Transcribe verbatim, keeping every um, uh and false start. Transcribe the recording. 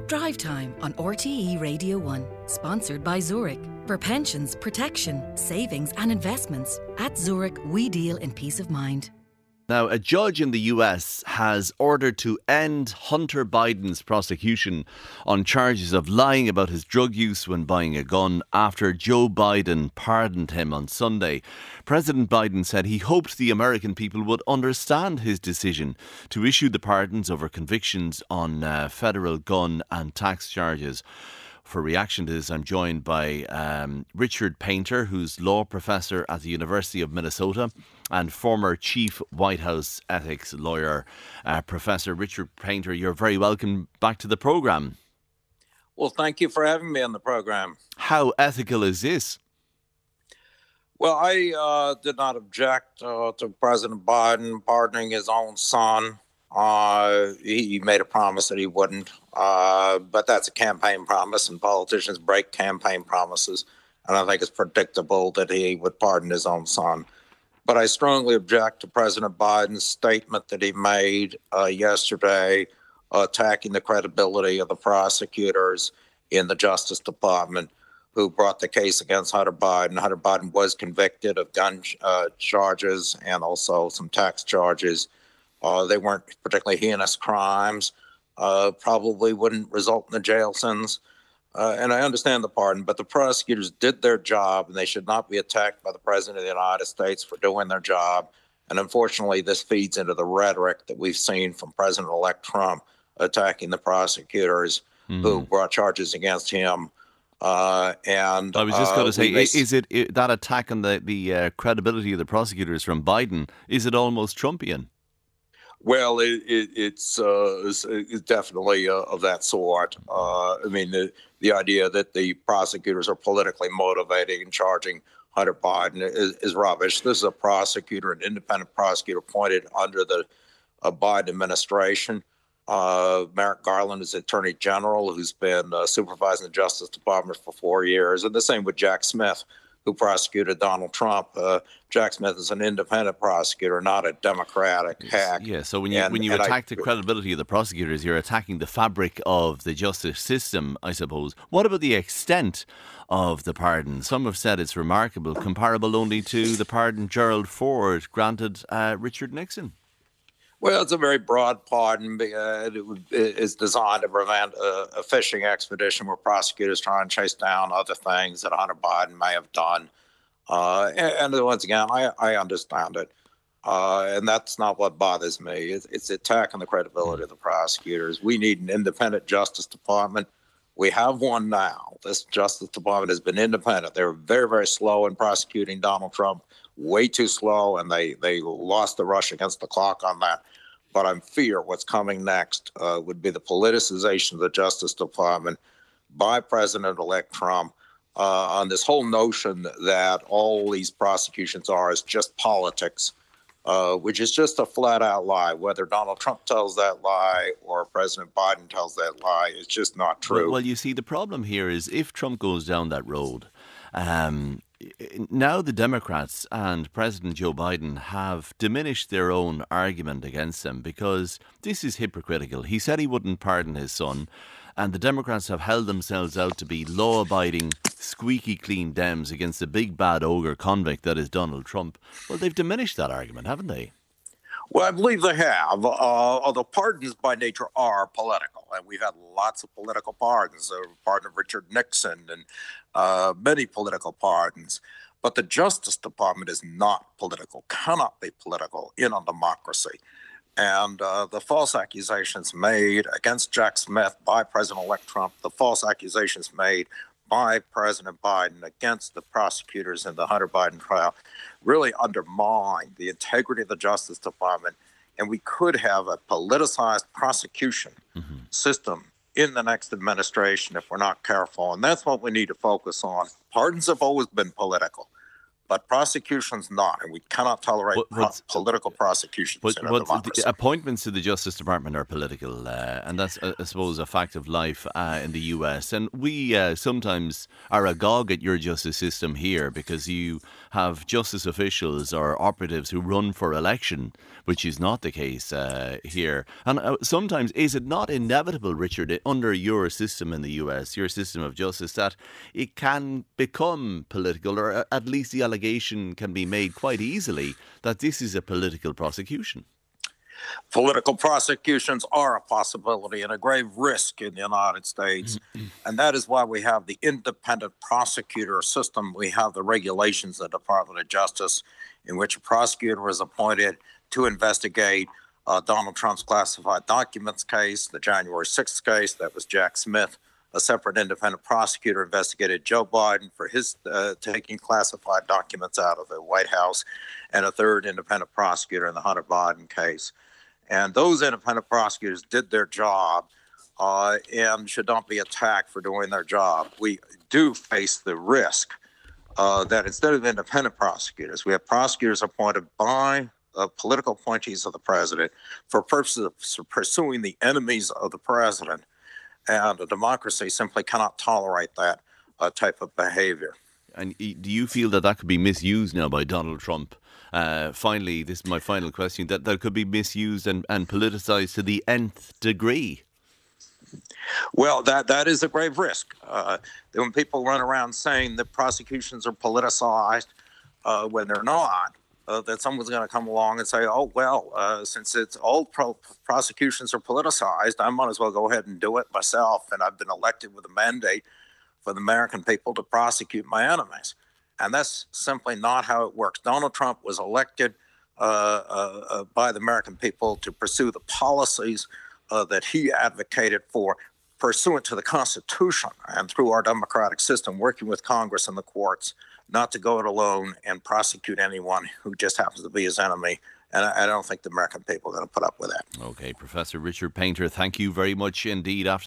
Drive Time on R T E Radio one, sponsored by Zurich. For pensions, protection, savings and investments, at Zurich we deal in peace of mind. Now, a judge in the U S has ordered to end Hunter Biden's prosecution on charges of lying about his drug use when buying a gun after Joe Biden pardoned him on Sunday. President Biden said he hoped the American people would understand his decision to issue the pardons over convictions on uh, federal gun and tax charges. For reaction to this, I'm joined by um, Richard Painter, who's law professor at the University of Minnesota and former chief White House ethics lawyer. Uh, Professor Richard Painter, you're very welcome back to the programme. Well, thank you for having me on the program. How ethical is this? Well, I uh, did not object uh, to President Biden pardoning his own son. Uh, he made a promise that he wouldn't, uh, but that's a campaign promise, and politicians break campaign promises. And I think it's predictable that he would pardon his own son. But I strongly object to President Biden's statement that he made uh, yesterday, uh, attacking the credibility of the prosecutors in the Justice Department who brought the case against Hunter Biden. Hunter Biden was convicted of gun uh, charges and also some tax charges. Uh, they weren't particularly heinous crimes, uh, probably wouldn't result in a jail sentence. Uh, and I understand the pardon, but the prosecutors did their job, and they should not be attacked by the President of the United States for doing their job. And unfortunately, this feeds into the rhetoric that we've seen from President-elect Trump attacking the prosecutors mm. who brought charges against him. Uh, and I was just going to uh, say, may... is it, it that attack on the, the uh, credibility of the prosecutors from Biden, is it almost Trumpian? Well, it, it, it's, uh, it's, it's definitely uh, of that sort. Uh, I mean, the, the idea that the prosecutors are politically motivated in charging Hunter Biden is, is rubbish. This is a prosecutor, an independent prosecutor appointed under the uh, Biden administration. Uh, Merrick Garland is Attorney General, who's been uh, supervising the Justice Department for four years. And the same with Jack Smith, who prosecuted Donald Trump. Uh, Jack Smith is an independent prosecutor, not a Democratic hack. Yeah, so when you and, when you and attack I, the credibility of the prosecutors, you're attacking the fabric of the justice system, I suppose. What about the extent of the pardon? Some have said it's remarkable, comparable only to the pardon Gerald Ford granted uh, Richard Nixon. Well, it's a very broad pardon. Uh, it is designed to prevent a, a fishing expedition where prosecutors try and chase down other things that Hunter Biden may have done. Uh, and, and once again, I, I understand it. Uh, and that's not what bothers me. It's, it's attacking the credibility of the prosecutors. We need an independent Justice Department. We have one now. This Justice Department has been independent. They were very, very slow in prosecuting Donald Trump. Way too slow, and they, they lost the rush against the clock on that. But I'm fear what's coming next uh, would be the politicization of the Justice Department by President-elect Trump uh, on this whole notion that all these prosecutions are is just politics, uh, which is just a flat-out lie. Whether Donald Trump tells that lie or President Biden tells that lie, it's just not true. Well, well you see, the problem here is if Trump goes down that road, um, now the Democrats and President Joe Biden have diminished their own argument against him because this is hypocritical. He said he wouldn't pardon his son, and the Democrats have held themselves out to be law-abiding, squeaky clean Dems against the big bad ogre convict that is Donald Trump. Well, they've diminished that argument, haven't they? Well, I believe they have, uh, although pardons by nature are political. And we've had lots of political pardons, the pardon of Richard Nixon and uh, many political pardons. But the Justice Department is not political, cannot be political in a democracy. And uh, the false accusations made against Jack Smith by President-elect Trump, the false accusations made by President Biden against the prosecutors in the Hunter Biden trial really undermine the integrity of the Justice Department. And we could have a politicized prosecution mm-hmm. system in the next administration if we're not careful. And that's what we need to focus on. Pardons have always been political. but prosecution's not, and we cannot tolerate But- pro- but- political prosecutions But in a what democracy. the appointments to the Justice Department are political, uh, and that's, uh, I suppose, a fact of life uh, in the U S. And we uh, sometimes are agog at your justice system here because you have justice officials or operatives who run for election, which is not the case uh, here. And uh, sometimes, is it not inevitable, Richard, under your system in the U S, your system of justice, that it can become political, or at least the allegation can be made quite easily that this is a political prosecution? Political prosecutions are a possibility and a grave risk in the United States. And that is why we have the independent prosecutor system. We have the regulations of the Department of Justice in which a prosecutor is appointed to investigate uh, Donald Trump's classified documents case, the January sixth case. That was Jack Smith. A separate independent prosecutor investigated Joe Biden for his uh, taking classified documents out of the White House, and a third independent prosecutor in the Hunter Biden case. And those independent prosecutors did their job uh, and should not be attacked for doing their job. We do face the risk uh, that instead of independent prosecutors, we have prosecutors appointed by uh, political appointees of the president for purposes of pursuing the enemies of the president. And a democracy simply cannot tolerate that uh, type of behavior. And do you feel that that could be misused now by Donald Trump? Uh, finally, this is my final question, that that could be misused and, and politicised to the nth degree? Well, that that is a grave risk. Uh, when people run around saying that prosecutions are politicized uh, when they're not, uh, that someone's going to come along and say, oh, well, uh, since it's all pro- prosecutions are politicized, I might as well go ahead and do it myself. And I've been elected with a mandate for the American people to prosecute my enemies. And that's simply not how it works. Donald Trump was elected uh, uh, uh, by the American people to pursue the policies uh, that he advocated for, pursuant to the Constitution and through our democratic system, working with Congress and the courts, not to go it alone and prosecute anyone who just happens to be his enemy. And I, I don't think the American people are going to put up with that. Okay, Professor Richard Painter, thank you very much indeed. After